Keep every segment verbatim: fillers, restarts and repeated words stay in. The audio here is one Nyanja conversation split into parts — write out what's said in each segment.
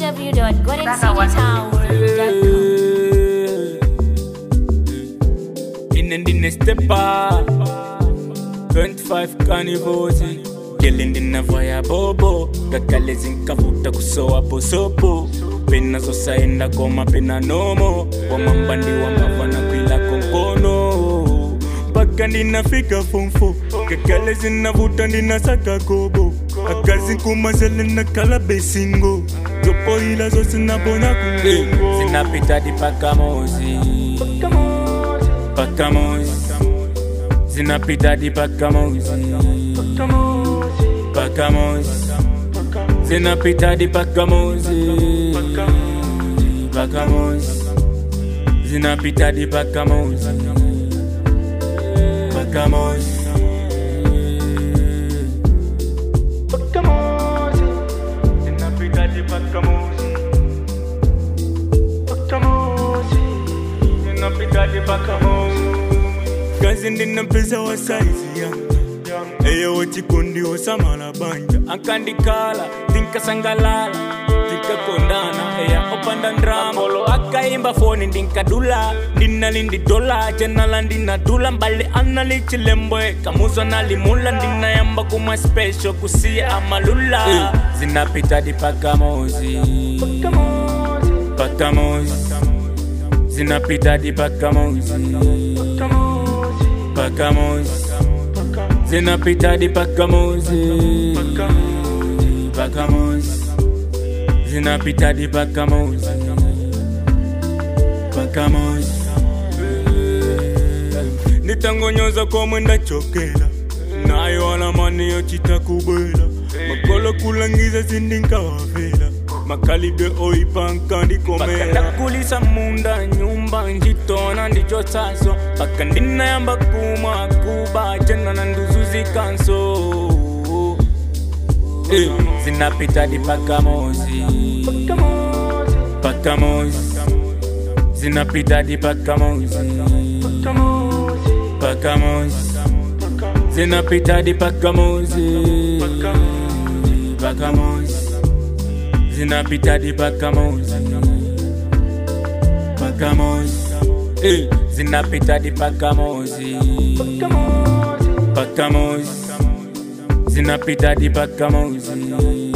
w dot golden city tower dot com. In the stepper twenty-five carnivores Killing in a fire bobo Kakalezin kavuta kusoa posopo Pena zosa enda koma pena nomo Wamambandi wamavana kwila konkono Paka nina fika fonfo Kakalezin na vuta nina saka kobo Akazin kumazele na kala besingo Zopo hila zosi na bona kungo Zinapita di paka mozi Paka mozi Zinapita di paka mozi Paka mozi Zinapita di paka mozi Paka mozi Zinapita di paka mozi Paka mozi Paka mozi Zinapita di paka mozi Paka mozi Zinapita di paka mozi Kazi ndina pesa wa saizi ya Eya wachikundi osamala banja Ankandikala, tinka sangalala Tinka kondana, eya opanda drama Olo akaimba phone ndinka dula Ndina lindi dola, jenala ndina dula Mbali anali chilemboe, kamuzo nalimula Ndina yamba kuma special kusia amalula hey. Zinapita di paka mozi Paka mozi Zinapita di paka mozi Paka mozi Zinapita di paka mozi Paka mozi Zinapita di paka mozi Paka mozi Nitangonyoza kwa mwenda chokela Nayo alamani yo chita kubela Makolo kulangiza zindinka wavela Makali de oipa nkandi komela Makanda kulisa munda nyumba njitona ndijo saso Bakandina yamba kuma kuba Jena nanduzuzi kanso hey. Zinapita di paka mozi Paka mozi Zinapita di paka mozi Paka mozi Zinapita di paka mozi Paka mozi Zinapita di paka mozi Paka mozi hey. Zinapita di paka mozi Paka mozi Zinapita di paka mozi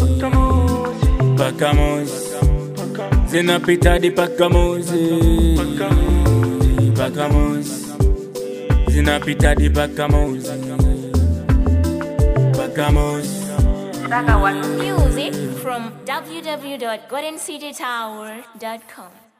Paka mozi Zinapita di paka mozi Paka mozi Zinapita di paka mozi Paka mozi Music from w w w dot golden city tower dot com.